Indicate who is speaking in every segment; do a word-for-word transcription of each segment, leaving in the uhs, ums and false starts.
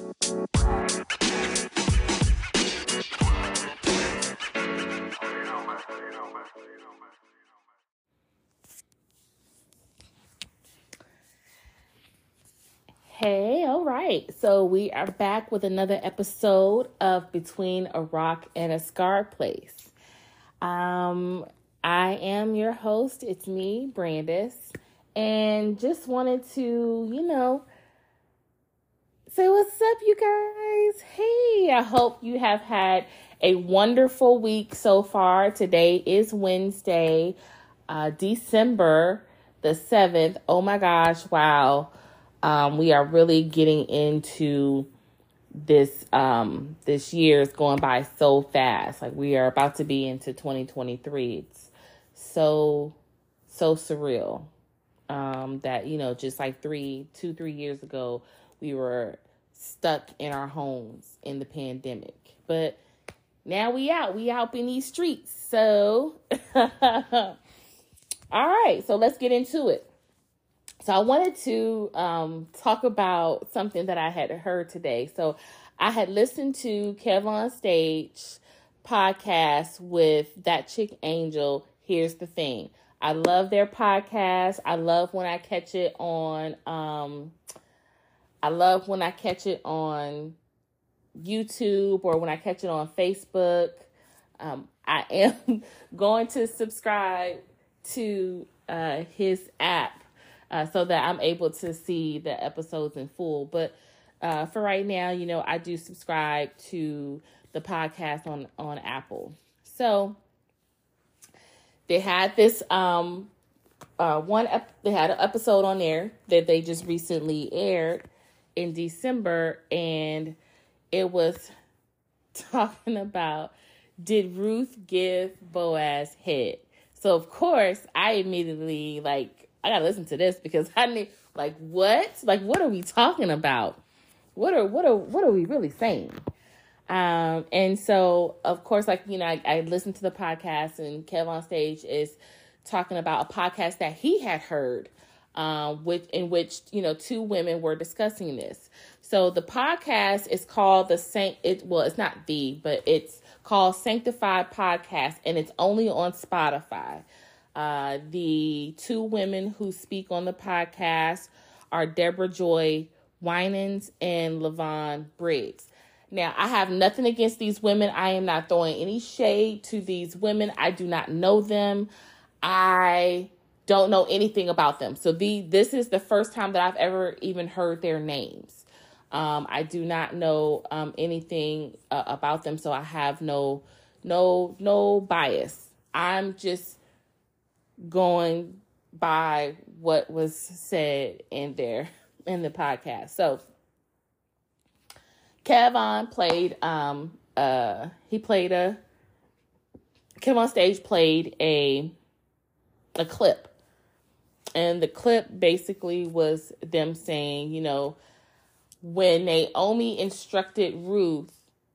Speaker 1: Hey, all right. So we are back with another episode of Between a Rock and a Scarred Place. Um, I am your host. It's me, Brandis, and just wanted to, you know, say what's up, you guys. Hey, I hope you have had a wonderful week so far. Today is Wednesday, uh, December the seventh. Oh my gosh, wow. Um, we are really getting into this, um, this year is going by so fast. Like we are about to be into twenty twenty-three. It's so, so surreal, um, that, you know, just like three, two, three years ago, we were stuck in our homes in the pandemic, but now we out, we out in these streets. So, all right, so let's get into it. So I wanted to um, talk about something that I had heard today. So I had listened to Kev on Stage podcast with That Chick Angel. Here's the thing. I love their podcast. I love when I catch it on, um, I love when I catch it on YouTube or when I catch it on Facebook. Um, I am going to subscribe to uh, his app. Uh, so that I'm able to see the episodes in full. But uh, for right now, you know, I do subscribe to the podcast on, on Apple. So they had this um, uh, one, ep- they had an episode on there that they just recently aired in December. And it was talking about, did Ruth give Boaz head? So, of course, I immediately, like, I gotta listen to this because I need, like, what? Like, what are we talking about? What are, what are, what are we really saying? Um, and so, of course, like, you know, I, I listened to the podcast and Kev on Stage is talking about a podcast that he had heard, um, with, in which, you know, two women were discussing this. So the podcast is called the Saint, it, well, it's not the, but it's called Sanctified Podcast, and it's only on Spotify. Uh, the two women who speak on the podcast are Deborah Joy Winans and Levon Briggs. Now, I have nothing against these women. I am not throwing any shade to these women. I do not know them. I don't know anything about them. So the this is the first time that I've ever even heard their names. Um, I do not know um, anything uh, about them, so I have no no no bias. I'm just going by what was said in there in the podcast. So Kevon played um uh he played a Kev on Stage played a a clip. And the clip basically was them saying, you know, when Naomi instructed Ruth,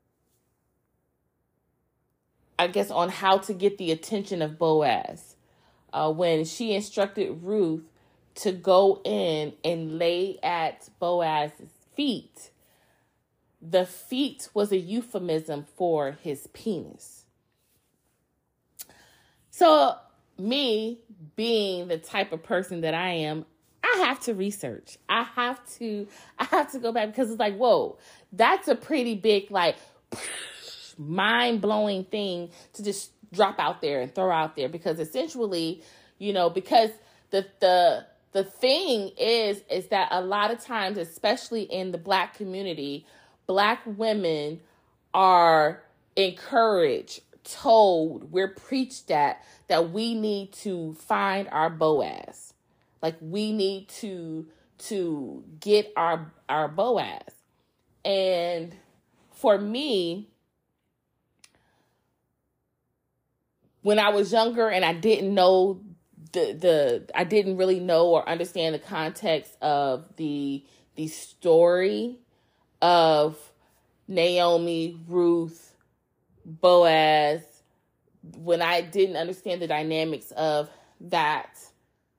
Speaker 1: I guess, on how to get the attention of Boaz. Uh, when she instructed Ruth to go in and lay at Boaz's feet, the feet was a euphemism for his penis. So me being the type of person that I am, I have to research. I have to, I have to go back because it's like, whoa, that's a pretty big, like, mind-blowing thing to just drop out there and throw out there, because essentially, you know, because the the the thing is is that a lot of times, especially in the Black community, Black women are encouraged, told, we're preached at that we need to find our Boaz. Like we need to to get our our Boaz. And for me, when I was younger and I didn't know the the I didn't really know or understand the context of the the story of Naomi, Ruth, Boaz, when I didn't understand the dynamics of that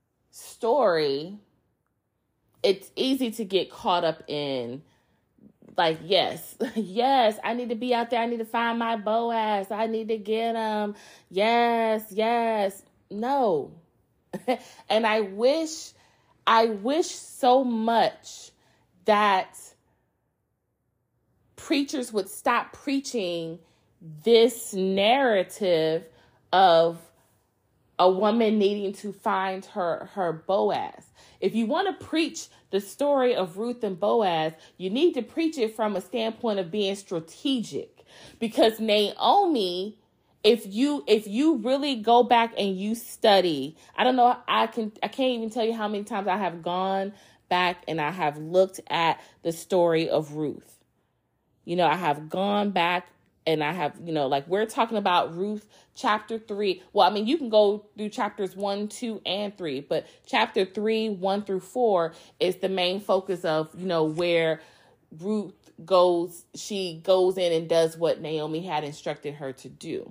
Speaker 1: story, it's easy to get caught up in like, yes, yes, I need to be out there. I need to find my Boaz. I need to get him. Yes, yes. No. And I wish, I wish so much that preachers would stop preaching this narrative of a woman needing to find her, her Boaz. If you want to preach the story of Ruth and Boaz, you need to preach it from a standpoint of being strategic. Because Naomi, if you if you really go back and you study, I don't know, I can I can't even tell you how many times I have gone back and I have looked at the story of Ruth. You know, I have gone back and I have, you know, like we're talking about Ruth chapter three. Well, I mean, you can go through chapters one, two, and three, but chapter three, one through four is the main focus of, you know, where Ruth goes, she goes in and does what Naomi had instructed her to do.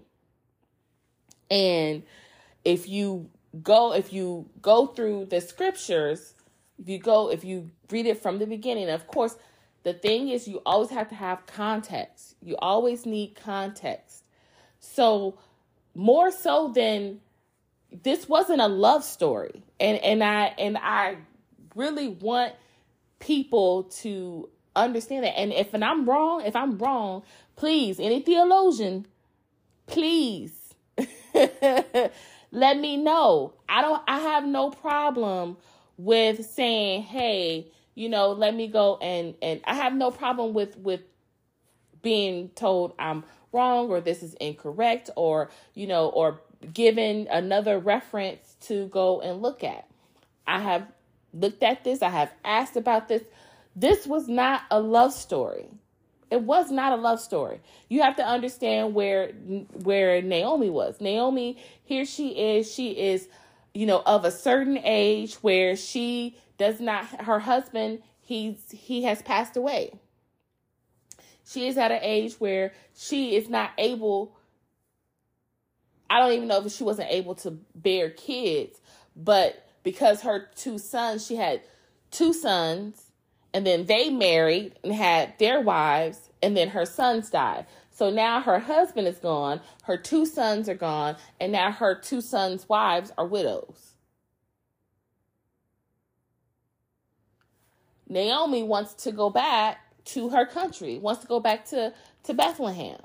Speaker 1: And if you go, if you go through the scriptures, if you go, if you read it from the beginning, of course, the thing is you always have to have context. You always need context. So more so than this wasn't a love story. And, and I, and I really want people to understand that. And if and I'm wrong, if I'm wrong, please, any theologian, please let me know. I don't, I have no problem with saying, hey, you know, let me go and, and I have no problem with, with being told I'm wrong or this is incorrect or, you know, or given another reference to go and look at. I have looked at this. I have asked about this. This was not a love story. It was not a love story. You have to understand where, where Naomi was. Naomi, here she is. She is, you know, of a certain age where she does not, her husband, he's, he has passed away. She is at an age where she is not able, I don't even know if she wasn't able to bear kids, but because her two sons, she had two sons, and then they married and had their wives, and then her sons died. So now her husband is gone, her two sons are gone, and now her two sons' wives are widows. Naomi wants to go back to her country, wants to go back to, to Bethlehem.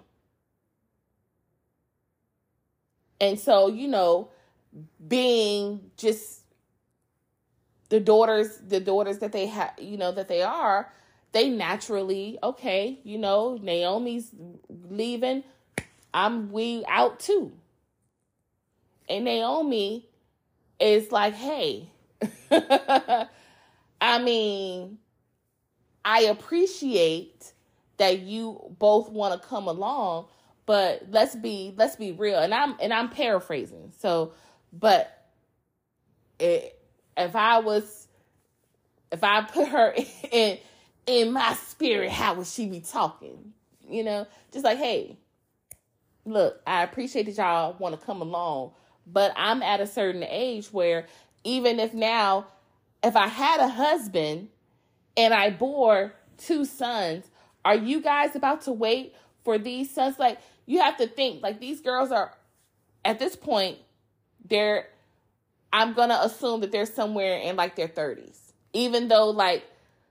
Speaker 1: And so, you know, being just the daughters, the daughters that they have, you know, that they are, they naturally, okay, you know, Naomi's leaving, I'm, we out too. And Naomi is like, hey, I mean, I appreciate that you both want to come along, but let's be, let's be real. And I'm, and I'm paraphrasing. So, but it, if I was, if I put her in, in my spirit, how would she be talking? You know, just like, hey, look, I appreciate that y'all want to come along, but I'm at a certain age where even if now, if I had a husband and I bore two sons, are you guys about to wait for these sons? Like, you have to think, like, these girls are, at this point, they're, I'm going to assume that they're somewhere in, like, their thirties. Even though, like,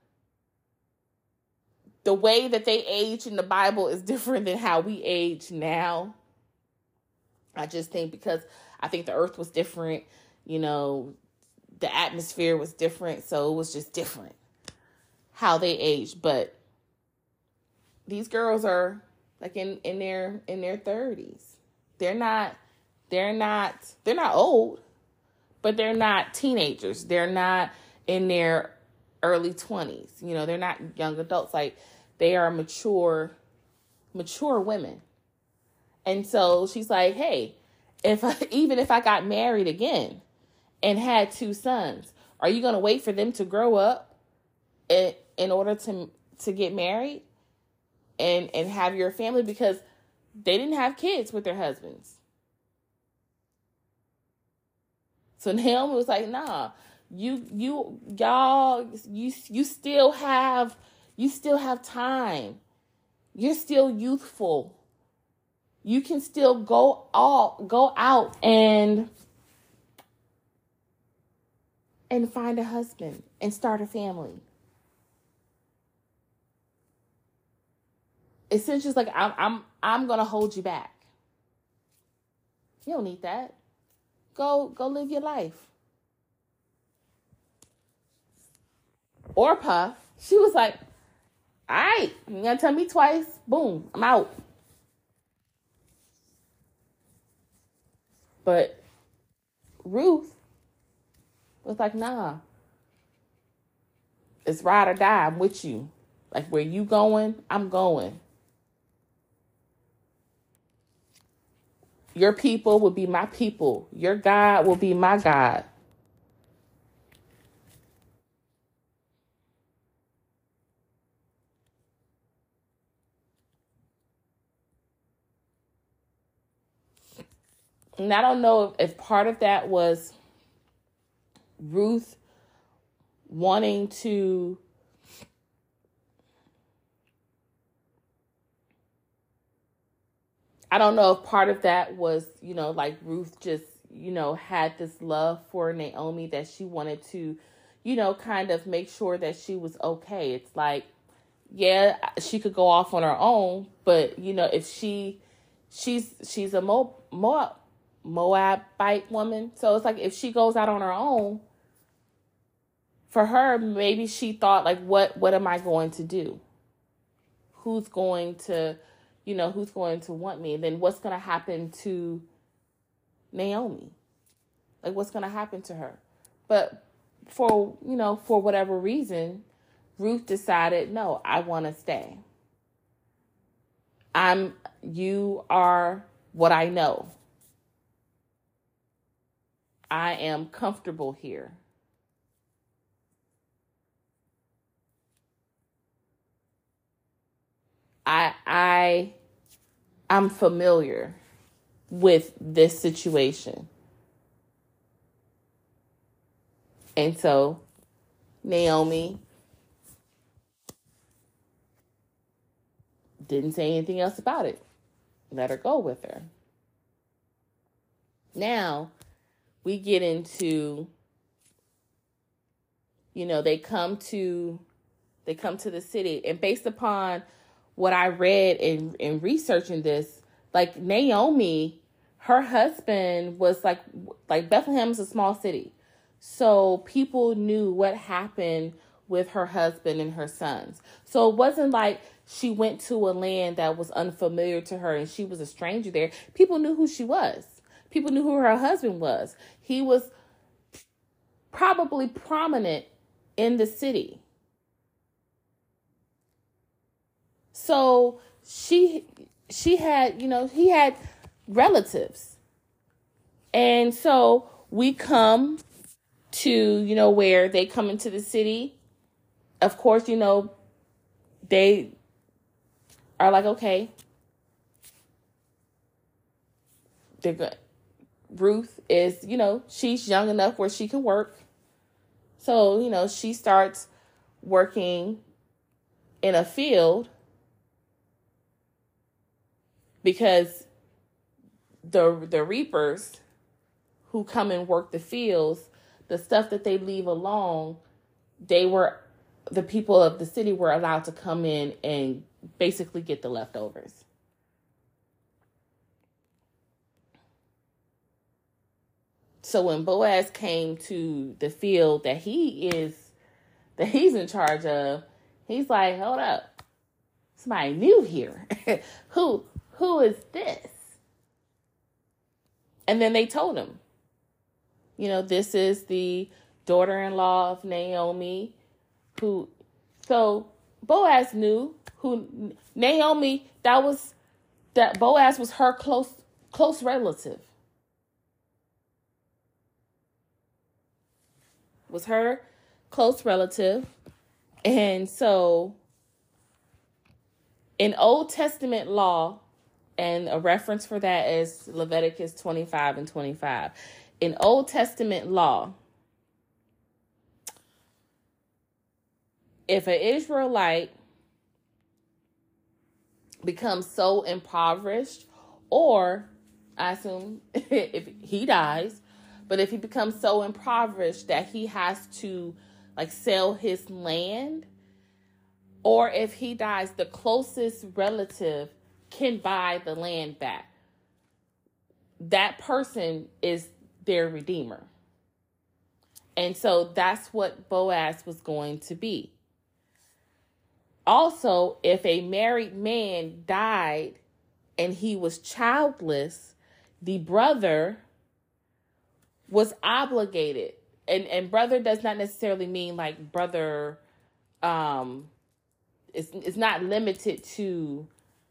Speaker 1: the way that they age in the Bible is different than how we age now. I just think because I think the earth was different, you know, the atmosphere was different, so it was just different how they aged. But these girls are like in, in their in their thirties. They're not they're not they're not old, but they're not teenagers. They're not in their early twenties. You know, they're not young adults. Like, they are mature mature women. And so she's like, hey, if I, even if I got married again and had two sons, are you going to wait for them to grow up in, in order to to get married and, and have your family? Because they didn't have kids with their husbands. So Naomi was like, nah, you, you, y'all, you, you still have, You still have time. You're still youthful. You can still go all go out and and find a husband and start a family. It's just like I'm I'm I'm gonna hold you back. You don't need that. Go go live your life. Or Puff, she was like, all right, you're gonna tell me twice. Boom, I'm out. But Ruth was like, nah. It's ride or die. I'm with you. Like, where you going, I'm going. Your people will be my people. Your God will be my God. And I don't know if, if part of that was Ruth wanting to I don't know if part of that was, you know, like Ruth just, you know, had this love for Naomi that she wanted to, you know, kind of make sure that she was okay. It's like, yeah, she could go off on her own, but, you know, if she, she's, she's a Mo, Moab, Moabite woman. So it's like, if she goes out on her own, for her, maybe she thought, like, what, what am I going to do? Who's going to, you know, who's going to want me? And then what's going to happen to Naomi? Like, what's going to happen to her? But for, you know, for whatever reason, Ruth decided, no, I want to stay. I'm, you are what I know. I am comfortable here. I, I, I'm familiar with this situation. And so Naomi didn't say anything else about it. Let her go with her. Now we get into, you know, they come to, they come to the city, and based upon what I read in, in researching this, like Naomi, her husband was like, like Bethlehem's a small city. So people knew what happened with her husband and her sons. So it wasn't like she went to a land that was unfamiliar to her and she was a stranger there. People knew who she was. People knew who her husband was. He was probably prominent in the city. So she she had, you know, he had relatives. And so we come to, you know, where they come into the city. Of course, you know, they are like, okay, they're good. Ruth is, you know, she's young enough where she can work. So, you know, she starts working in a field because the the reapers who come and work the fields, the stuff that they leave alone, they were, the people of the city were allowed to come in and basically get the leftovers. So when Boaz came to the field that he is, that he's in charge of, he's like, hold up, somebody new here. who, who is this? And then they told him, you know, this is the daughter-in-law of Naomi, who, so Boaz knew who Naomi, that was, that Boaz was her close, close relative. Was her close relative. And so in Old Testament law, and a reference for that is Leviticus twenty-five and twenty-five. In Old Testament law, if an Israelite becomes so impoverished, or I assume if he dies, but if he becomes so impoverished that he has to like sell his land, or if he dies, the closest relative can buy the land back. That person is their redeemer. And so that's what Boaz was going to be. Also, if a married man died and he was childless, the brother was obligated. And, and brother does not necessarily mean like brother, um, it's, it's not limited to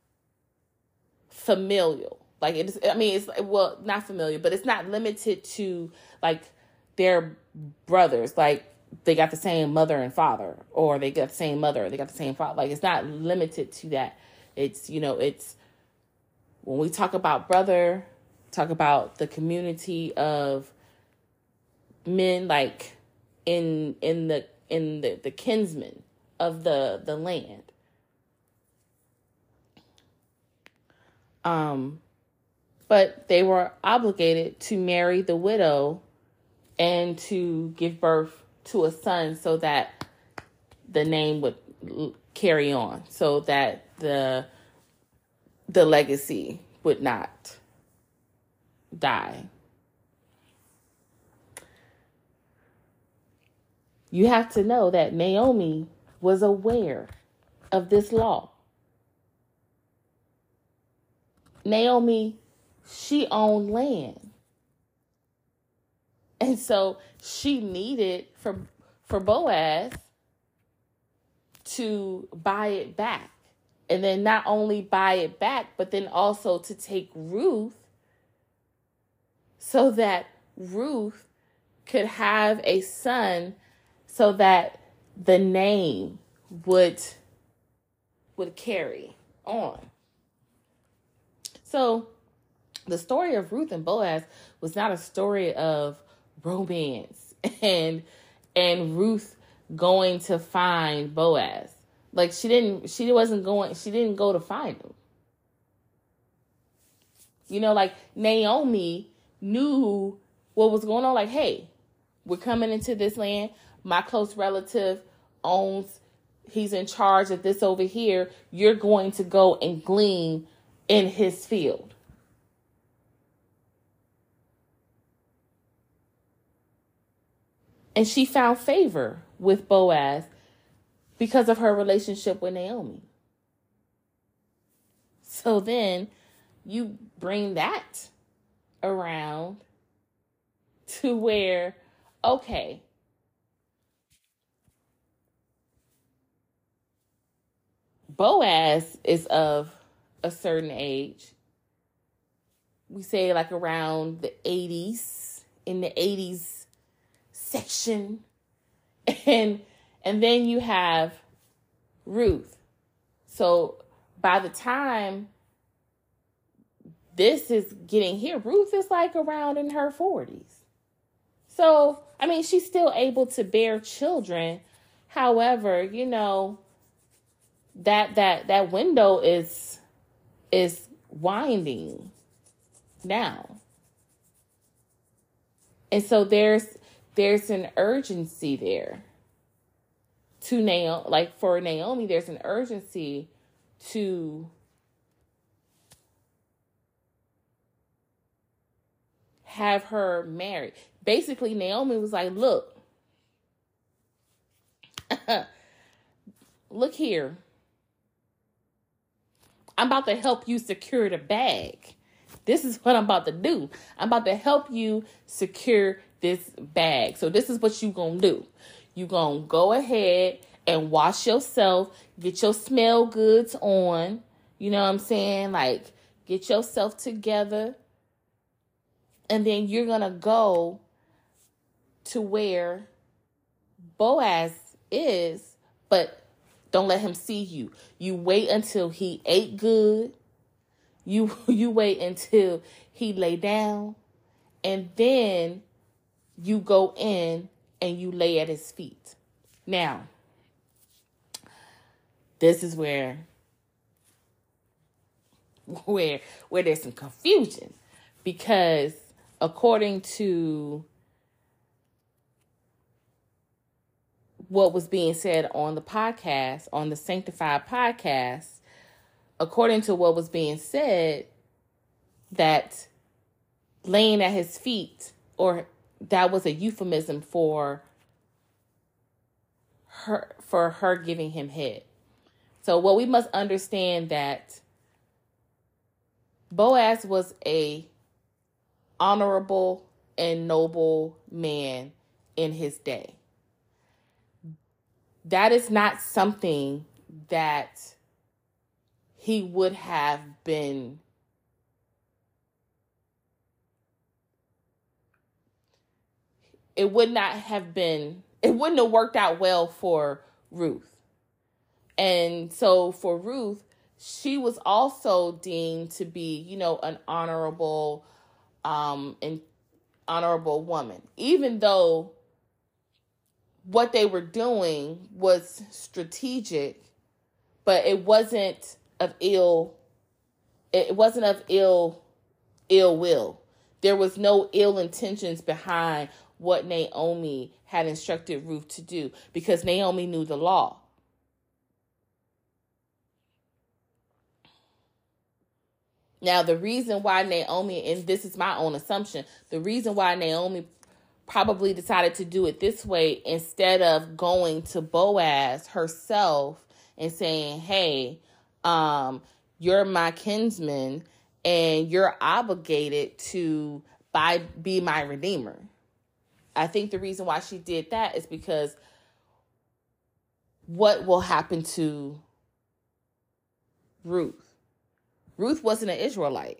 Speaker 1: familial. Like it's, I mean, it's, well, not familiar, but it's not limited to like their brothers. Like they got the same mother and father, or they got the same mother, or they got the same father. Like it's not limited to that. It's, you know, it's, when we talk about brother, talk about the community of men, like in, in the, in the, the kinsmen of the, the land. Um, but they were obligated to marry the widow and to give birth to a son so that the name would carry on, so that the the legacy would not die. You have to know that Naomi was aware of this law. Naomi, she owned land. And so she needed for, for Boaz to buy it back. And then not only buy it back, but then also to take Ruth so that Ruth could have a son, so that the name would, would carry on. So the story of Ruth and Boaz was not a story of romance and and Ruth going to find Boaz. Like she didn't she wasn't going she didn't go to find him. You know, like Naomi knew what was going on. Like, hey, we're coming into this land. My close relative owns, he's in charge of this over here. You're going to go and glean in his field. And she found favor with Boaz because of her relationship with Naomi. So then you bring that around to where, okay, Boaz is of a certain age. We say like around the eighties, in the eighties section. And and then you have Ruth. So by the time this is getting here, Ruth is like around in her forties. So, I mean, she's still able to bear children. However, you know, that that that window is is winding now. And so there's there's an urgency there to Naomi, like for Naomi, there's an urgency to have her married. Basically, Naomi was like, look, look here. I'm about to help you secure the bag. This is what I'm about to do. I'm about to help you secure this bag. So this is what you gonna do. You gonna go ahead and wash yourself, get your smell goods on. You know what I'm saying? Like, get yourself together. And then you're gonna go to where Boaz is, but don't let him see you. You wait until he ate good. You you wait until he lay down. And then you go in and you lay at his feet. Now, this is where where where there's some confusion, because according to what was being said on the podcast, on the Sanctified podcast, according to what was being said, that laying at his feet, or that was a euphemism for her, for her giving him head. So what we must understand, that Boaz was a honorable and noble man in his day. That is not something that he would have been it would not have been it wouldn't have worked out well for Ruth. And so for Ruth, she was also deemed to be, you know, an honorable um and honorable woman, even though what they were doing was strategic, but it wasn't of ill, it wasn't of ill, ill will. There was no ill intentions behind what Naomi had instructed Ruth to do, because Naomi knew the law. Now, the reason why Naomi, and this is my own assumption, the reason why Naomi probably decided to do it this way instead of going to Boaz herself and saying, hey, um, you're my kinsman and you're obligated to buy, be my redeemer. I think the reason why she did that is because what will happen to Ruth? Ruth wasn't an Israelite.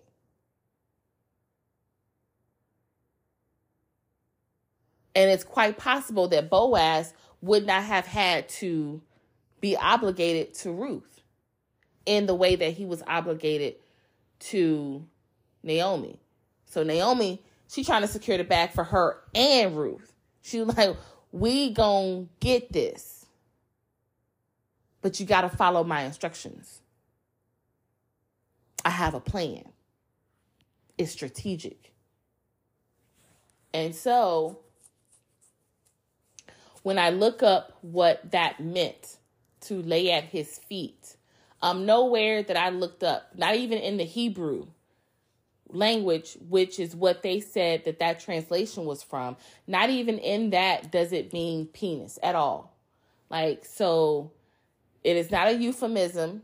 Speaker 1: And it's quite possible that Boaz would not have had to be obligated to Ruth in the way that he was obligated to Naomi. So Naomi, she trying to secure the bag for her and Ruth. She was like, we gonna get this, but you got to follow my instructions. I have a plan. It's strategic. And so when I look up what that meant to lay at his feet, um, nowhere that I looked up, not even in the Hebrew language, which is what they said that that translation was from, not even in that does it mean penis at all. Like, so it is not a euphemism.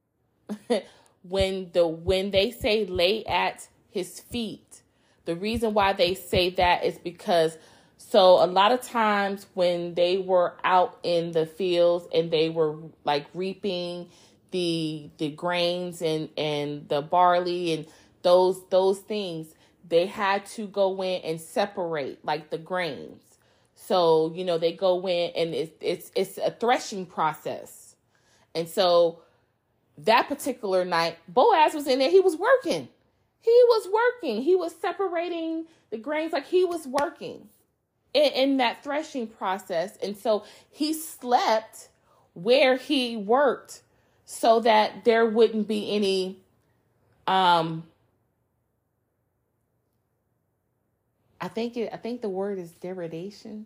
Speaker 1: when the when they say lay at his feet, the reason why they say that is because, so a lot of times when they were out in the fields and they were like reaping the the grains and and the barley and those those things, they had to go in and separate like the grains. So, you know, they go in and it's it's it's a threshing process. And so that particular night, Boaz was in there. He was working. He was working. He was separating the grains, like he was working in, in that threshing process. And so he slept where he worked so that there wouldn't be any, um, I think it, I think the word is degradation.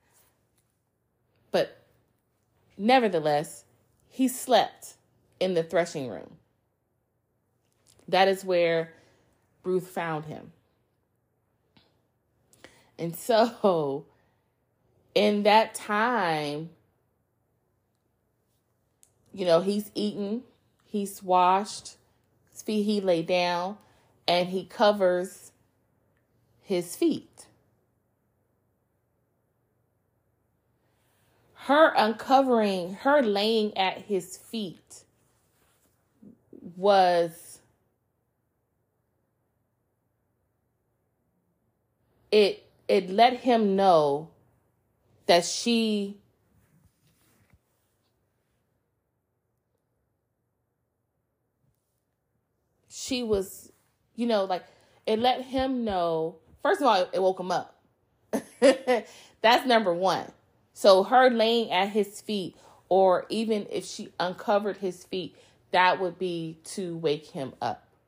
Speaker 1: But nevertheless, he slept in the threshing room. That is where Ruth found him. And so in that time, you know, he's eaten, he's washed, his feet, he lay down, and he covers his feet. Her uncovering, her laying at his feet was, it it let him know that she she was, you know, like, it let him know, first of all, it woke him up. That's number one. So her laying at his feet, or even if she uncovered his feet, that would be to wake him up.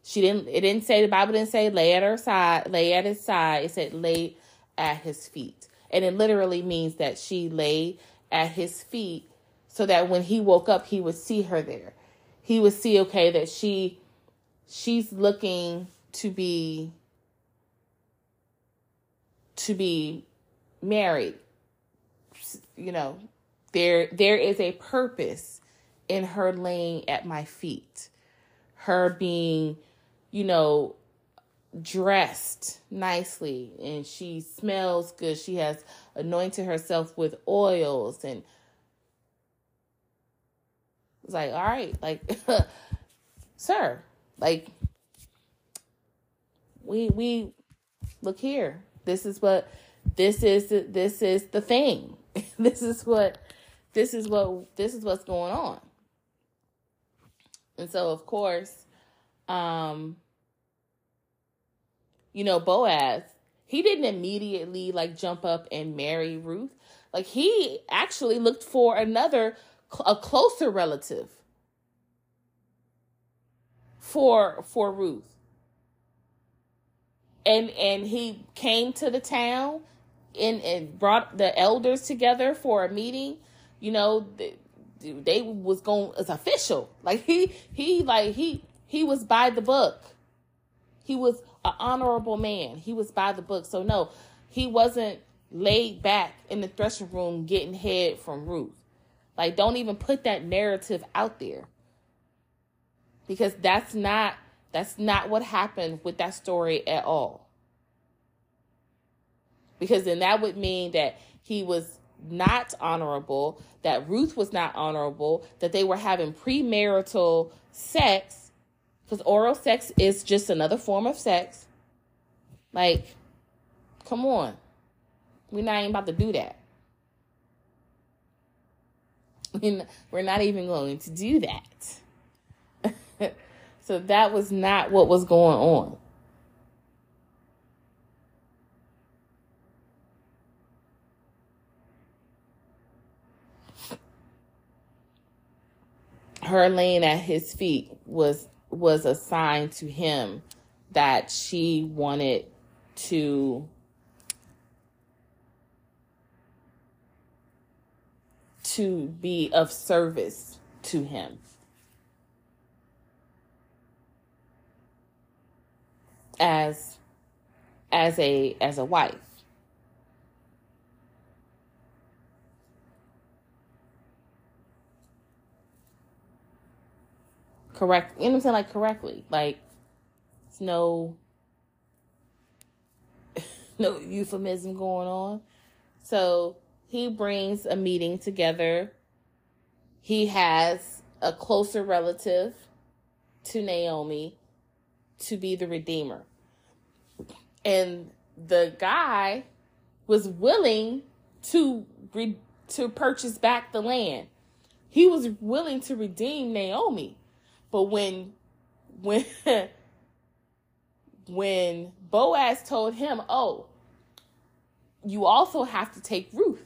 Speaker 1: She didn't, it didn't say, the Bible didn't say lay at her side, lay at his side. It said lay at his feet. And it literally means that she lay at his feet so that when he woke up, he would see her there. He would see, okay, that she, she's looking to be, to be married. You know, there, there is a purpose in her laying at my feet. Her being, you know, dressed nicely, and she smells good. She has anointed herself with oils, and it's like, all right, like, sir, like, we, we, look here. This is what, this is, this is the thing. This is what, this is what, this is what's going on. And so, of course, um, you know, Boaz, he didn't immediately like jump up and marry Ruth. Like, he actually looked for another, a closer relative for, for Ruth. And, and he came to the town and, and brought the elders together for a meeting. You know, they, they was going, it's official. Like, he, he, like, he, he was by the book. He was an honorable man. He was by the book. So no, he wasn't laid back in the threshing room getting head from Ruth. Like, don't even put that narrative out there, because that's not, that's not what happened with that story at all. Because then that would mean that he was not honorable, that Ruth was not honorable, that they were having premarital sex. Because oral sex is just another form of sex. Like, come on. We're not even about to do that. We're not even going to do that. So that was not what was going on. Her laying at his feet was was a sign to him that she wanted to to be of service to him as as a as a wife. Correct, you know what I'm saying? Like, correctly. Like, it's no no euphemism going on. So he brings a meeting together. He has a closer relative to Naomi to be the redeemer. And the guy was willing to re- to purchase back the land. He was willing to redeem Naomi. But when when when Boaz told him, oh, you also have to take Ruth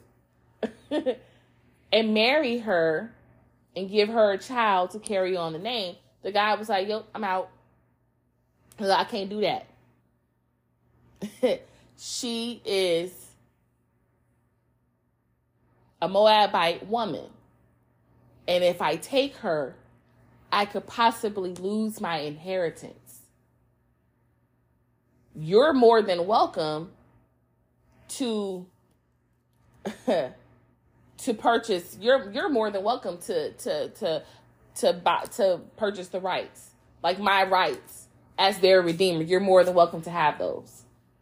Speaker 1: and marry her and give her a child to carry on the name, the guy was like, yo, I'm out. I can't do that. She is a Moabite woman. And if I take her, I could possibly lose my inheritance. You're more than welcome to to purchase. You're you're more than welcome to to to to buy to purchase the rights, like my rights as their redeemer. You're more than welcome to have those.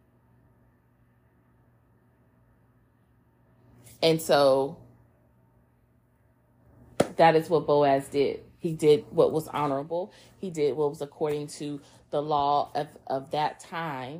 Speaker 1: And so that is what Boaz did. He did what was honorable. He did what was according to the law of, of that time.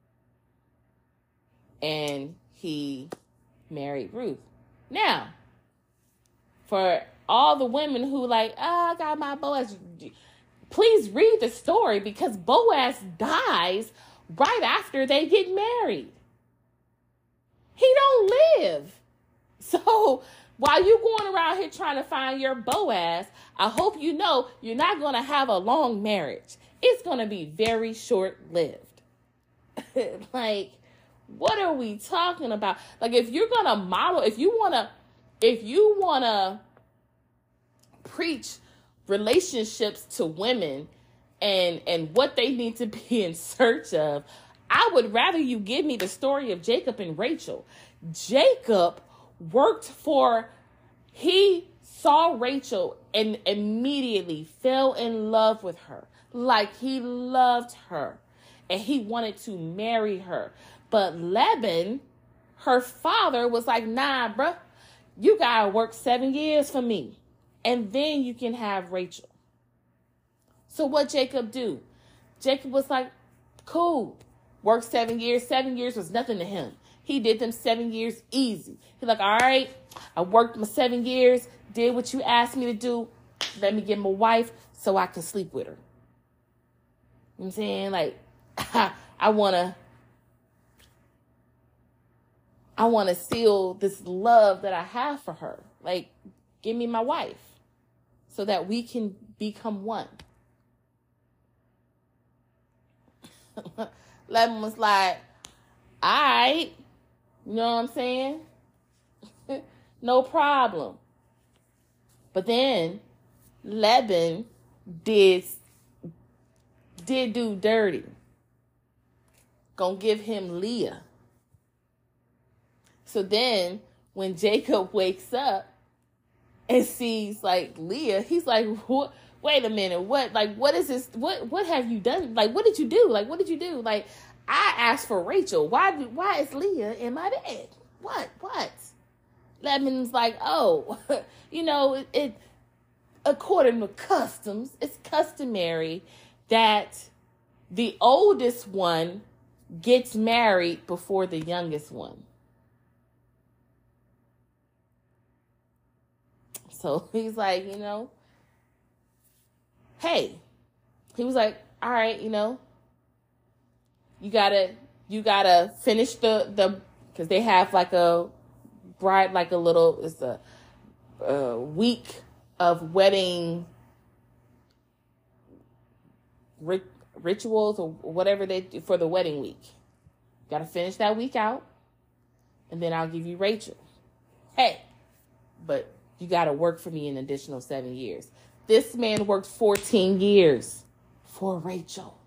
Speaker 1: And he married Ruth. Now, for all the women who like, oh, I got my Boaz, please read the story, because Boaz dies right after they get married. He don't live. So while you're going around here trying to find your Boaz, I hope you know you're not going to have a long marriage. it's going to be very short-lived. Like, what are we talking about? Like, if you're going to model, if you want to, if you want to preach relationships to women and and what they need to be in search of, I would rather you give me the story of Jacob and Rachel. Jacob worked for, he saw Rachel and immediately fell in love with her. Like he loved her and he wanted to marry her. But Laban, her father, was like, nah, bruh, you gotta work seven years for me. And then you can have Rachel. So what Jacob do? Jacob was like, cool. Work seven years. Seven years was nothing to him. He did them seven years easy. He's like, all right, I worked my seven years, did what you asked me to do. Let me get my wife so I can sleep with her. You know what I'm saying? Like, I want to, I want to seal this love that I have for her. Like, give me my wife so that we can become one. Laban was like, all right, you know what I'm saying? No problem. But then Laban did, did do dirty. Gonna give him Leah. So then when Jacob wakes up and sees like Leah, he's like, what? Wait a minute, what, like, what is this? What, what have you done? Like, what did you do? Like, what did you do? Like, I asked for Rachel. Why, why is Leah in my bed? What, what? Laban's like, oh, you know, it, it, according to customs, it's customary that the oldest one gets married before the youngest one. So he's like, you know, hey, he was like, all right, you know, you gotta, you gotta finish the, the, cause they have like a bride, like a little, it's a, a week of wedding rit- rituals or whatever they do for the wedding week. You gotta finish that week out and then I'll give you Rachel. Hey, but you gotta work for me an additional seven years. This man worked fourteen years for Rachel.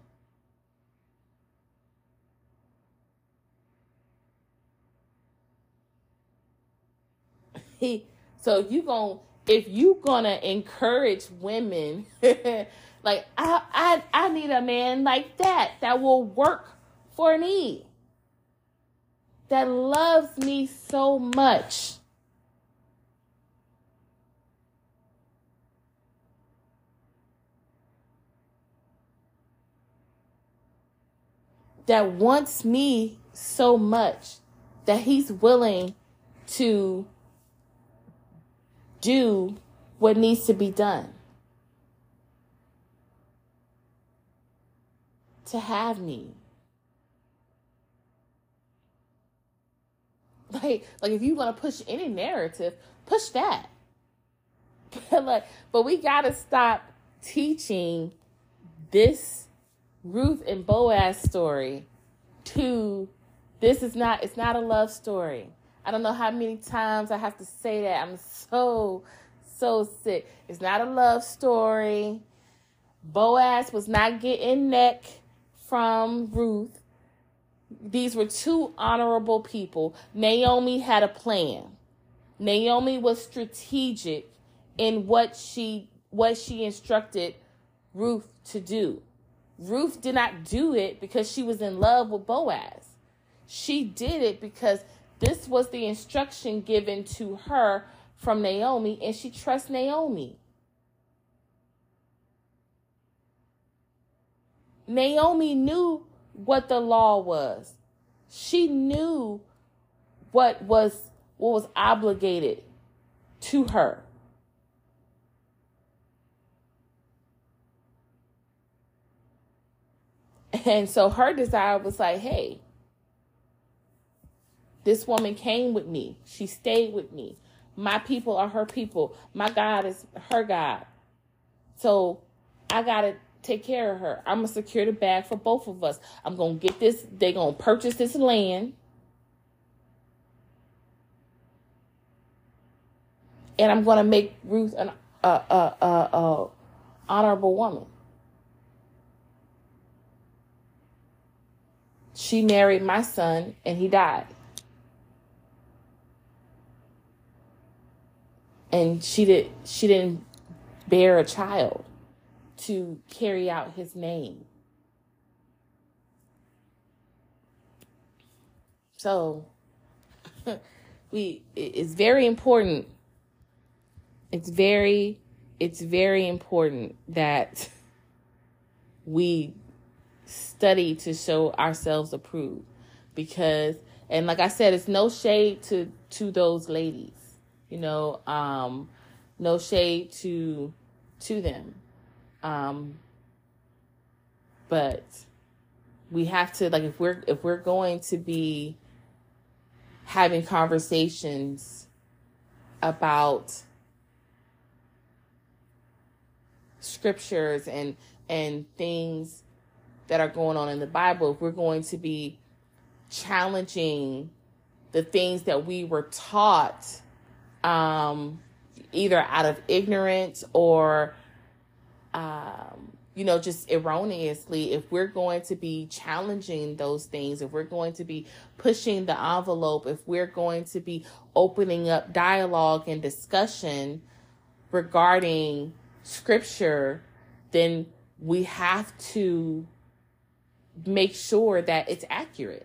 Speaker 1: He, so you gon' if you gonna encourage women, like I, I, I need a man like that that will work for me, that loves me so much. That wants me so much that he's willing to do what needs to be done to have me. Like, like if you want to push any narrative, push that. But like, but we gotta stop teaching this Ruth and Boaz story to, this is not, it's not a love story. I don't know how many times I have to say that. I'm so, so sick. It's not a love story. Boaz was not getting neck from Ruth. These were two honorable people. Naomi had a plan. Naomi was strategic in what she, what she instructed Ruth to do. Ruth did not do it because she was in love with Boaz. She did it because this was the instruction given to her from Naomi, and she trusts Naomi. Naomi knew what the law was. She knew what was what was obligated to her. And so her desire was like, hey, this woman came with me. She stayed with me. My people are her people. My God is her God. So I got to take care of her. I'm going to secure the bag for both of us. I'm going to get this. They're going to purchase this land. And I'm going to make Ruth an uh, uh, uh, uh, honorable woman. She married my son and he died. And she did she didn't bear a child to carry out his name. So we it's very important. It's very it's very important that we study to show ourselves approved, because, and like I said, it's no shade to to those ladies, you know, um no shade to to them, um but we have to, like, if we're if we're going to be having conversations about scriptures and and things that are going on in the Bible, if we're going to be challenging the things that we were taught, um, either out of ignorance or, um, you know, just erroneously, if we're going to be challenging those things, if we're going to be pushing the envelope, if we're going to be opening up dialogue and discussion regarding scripture, then we have to make sure that it's accurate.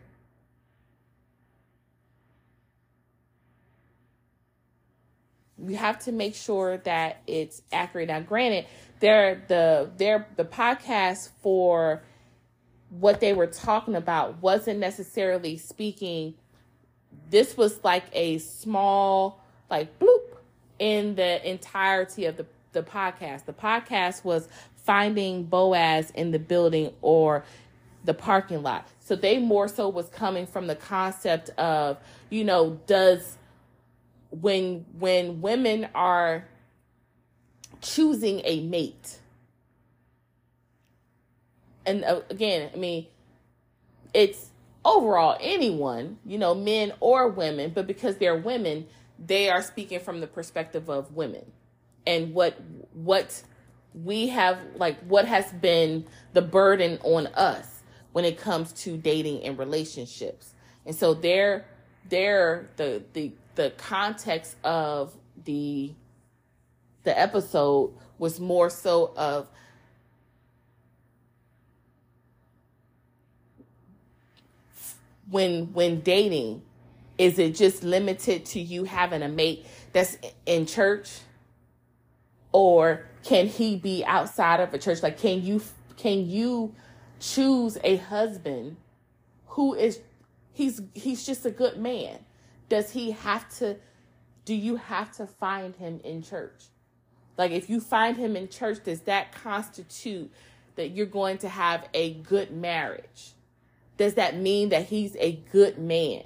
Speaker 1: We have to make sure that it's accurate. Now, granted, they're the they're the podcast for what they were talking about wasn't necessarily speaking. This was like a small, like, bloop in the entirety of the, the podcast. The podcast was finding Boaz in the building or the parking lot. So they more so was coming from the concept of, you know, does when when women are choosing a mate, and uh, again, I mean, it's overall anyone, you know, men or women, but because they're women, they are speaking from the perspective of women and what what we have, like, what has been the burden on us when it comes to dating and relationships. And so they're, they're the, the, the context of the, the episode was more so of when, when dating, is it just limited to you having a mate that's in church, or can he be outside of a church? Like, can you, can you choose a husband who is, he's he's just a good man? Does he have to, do you have to find him in church? Like, if you find him in church, does that constitute that you're going to have a good marriage? Does that mean that he's a good man?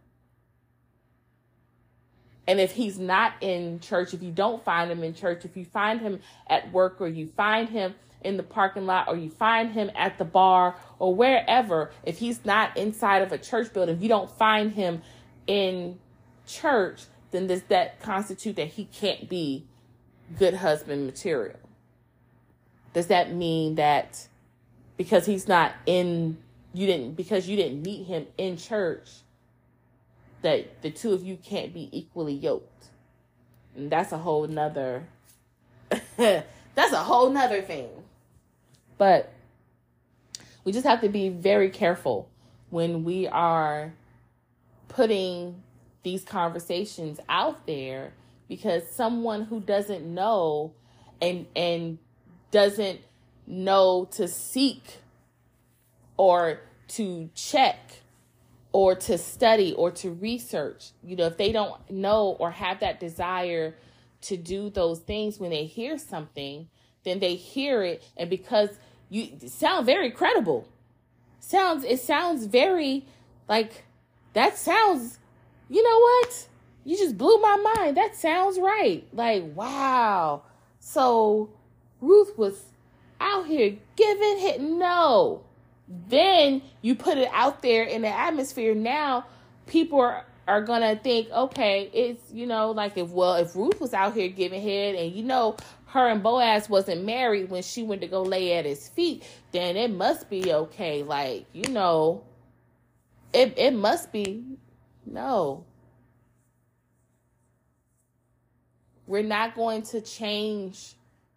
Speaker 1: And if he's not in church, if you don't find him in church, if you find him at work, or you find him in the parking lot, or you find him at the bar, or wherever, if he's not inside of a church building, if you don't find him in church, then does that constitute that he can't be good husband material? Does that mean that because he's not in, you didn't, because you didn't meet him in church, that the two of you can't be equally yoked? And that's a whole nother, that's a whole nother thing. But we just have to be very careful when we are putting these conversations out there, because someone who doesn't know and and doesn't know to seek or to check or to study or to research, you know, if they don't know or have that desire to do those things, when they hear something, then they hear it, and because you sound very credible, sounds it sounds very like, that sounds, you know what? You just blew my mind. That sounds right. Like, wow. So Ruth was out here giving hit. No. Then you put it out there in the atmosphere. Now people are, are going to think, okay, it's, you know, like if, well, if Ruth was out here giving head and, you know, her and Boaz wasn't married when she went to go lay at his feet, then it must be okay. Like, you know, it, it must be. No. We're not going to change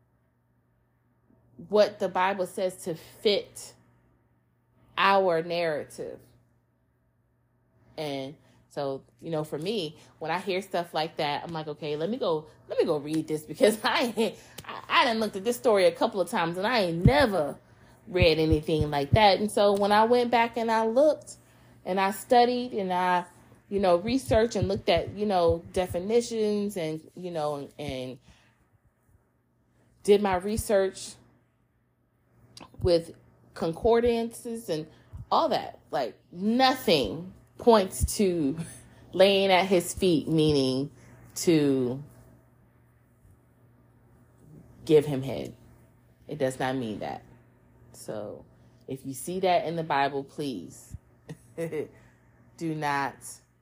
Speaker 1: what the Bible says to fit our narrative. And so, you know, for me, when I hear stuff like that, I'm like, okay, let me go, let me go read this, because I ain't, I, I done looked at this story a couple of times and I ain't never read anything like that. And so when I went back and I looked and I studied and I, you know, researched and looked at, you know, definitions and, you know, and did my research with concordances and all that, like nothing points to laying at his feet, meaning to give him head. It does not mean that. So if you see that in the Bible, please do not,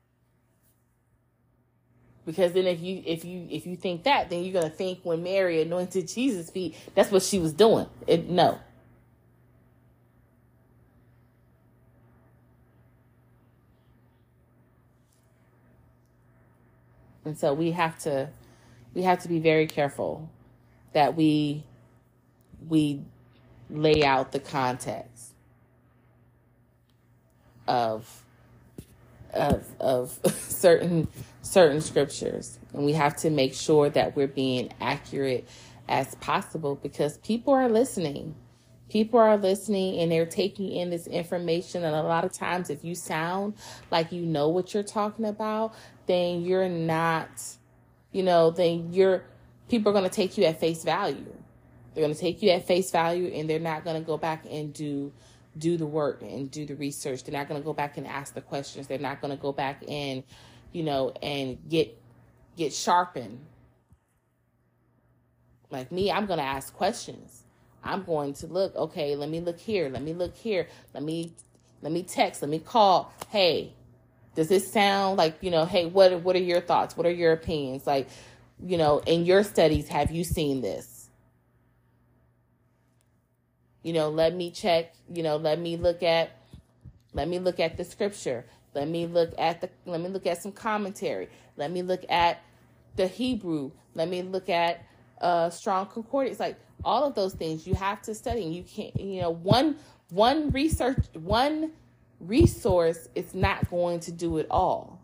Speaker 1: because then if you if you if you think that, then you're gonna think when Mary anointed Jesus' feet, that's what she was doing. It, no. And so we have to we have to be very careful that we we lay out the context of of of certain certain scriptures. And we have to make sure that we're being accurate as possible, because people are listening. People are listening and they're taking in this information. And a lot of times, if you sound like you know what you're talking about, then you're not, you know, then you're, people are going to take you at face value. They're going to take you at face value, and they're not going to go back and do, do the work and do the research. They're not going to go back and ask the questions. They're not going to go back and, you know, and get, get sharpened. Like me, I'm going to ask questions. I'm going to look, okay, let me look here. Let me look here. Let me, let me text. Let me call. Hey, does this sound like, you know, hey, what, what are your thoughts? What are your opinions? Like, you know, in your studies, have you seen this? You know, let me check, you know, let me look at, let me look at the scripture. Let me look at the, let me look at some commentary. Let me look at the Hebrew. Let me look at uh, strong concordance. Like, all of those things you have to study. And you can't, you know, one, one research, one resource is not going to do it all.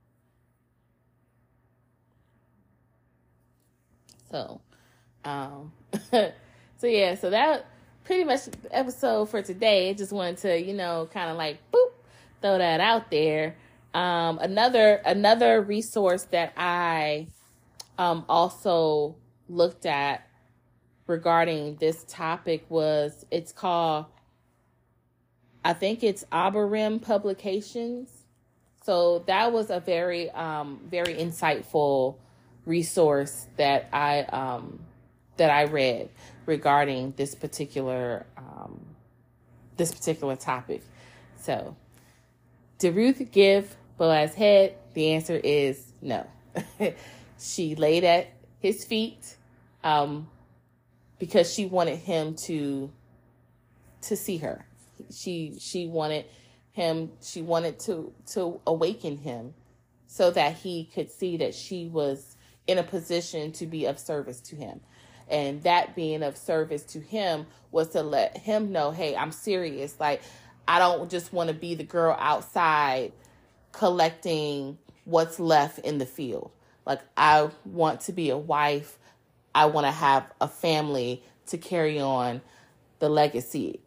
Speaker 1: So, um, so yeah, so that pretty much the episode for today. I just wanted to, you know, kind of like, boop, throw that out there. Um, another, another resource that I, um, also looked at regarding this topic was, it's called, I think it's Abarim Publications. So that was a very, um, very insightful resource that I, um, that I read regarding this particular, um, this particular topic. So, did Ruth give Boaz head? The answer is no. She laid at his feet, um, because she wanted him to, to see her. She, she wanted him, she wanted to, to awaken him so that he could see that she was in a position to be of service to him. And that being of service to him was to let him know, hey, I'm serious. Like, I don't just want to be the girl outside collecting what's left in the field. Like, I want to be a wife. I want to have a family to carry on the legacy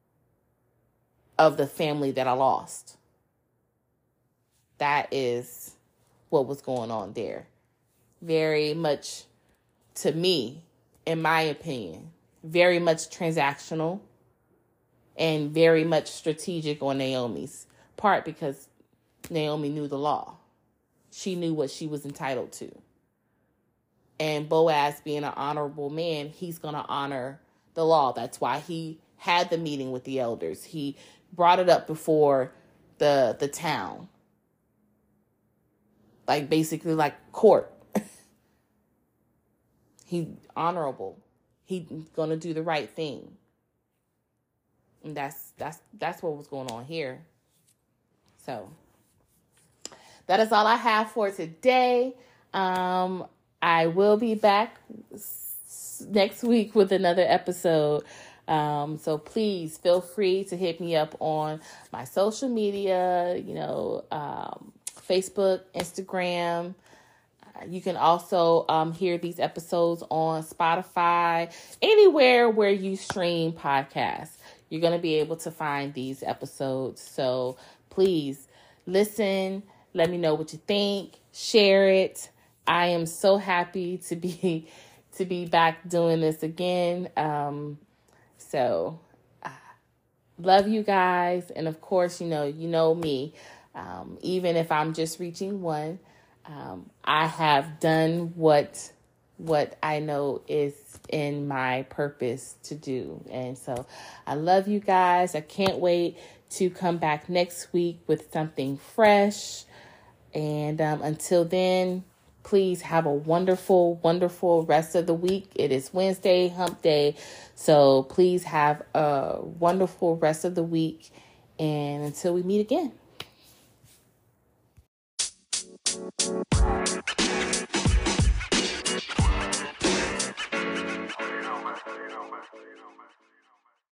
Speaker 1: of the family that I lost. That is what was going on there. Very much, to me, in my opinion, very much transactional and very much strategic on Naomi's part, because Naomi knew the law. She knew what she was entitled to. And Boaz, being an honorable man, he's going to honor the law. That's why he had the meeting with the elders. He brought it up before the the town. Like basically like court. He's honorable. He's gonna do the right thing. And that's that's that's what was going on here. So that is all I have for today. Um, I will be back s- next week with another episode. Um, so please feel free to hit me up on my social media, you know, um, Facebook, Instagram. Uh, you can also um, hear these episodes on Spotify, anywhere where you stream podcasts. You're going to be able to find these episodes. So please listen. Let me know what you think. Share it. I am so happy to be to be back doing this again. Um, so uh, love you guys. And of course, you know, you know me. Um, even if I'm just reaching one, um, I have done what what I know is in my purpose to do. And so I love you guys. I can't wait to come back next week with something fresh. And um, until then, please have a wonderful, wonderful rest of the week. It is Wednesday, hump day. So please have a wonderful rest of the week. And until we meet again.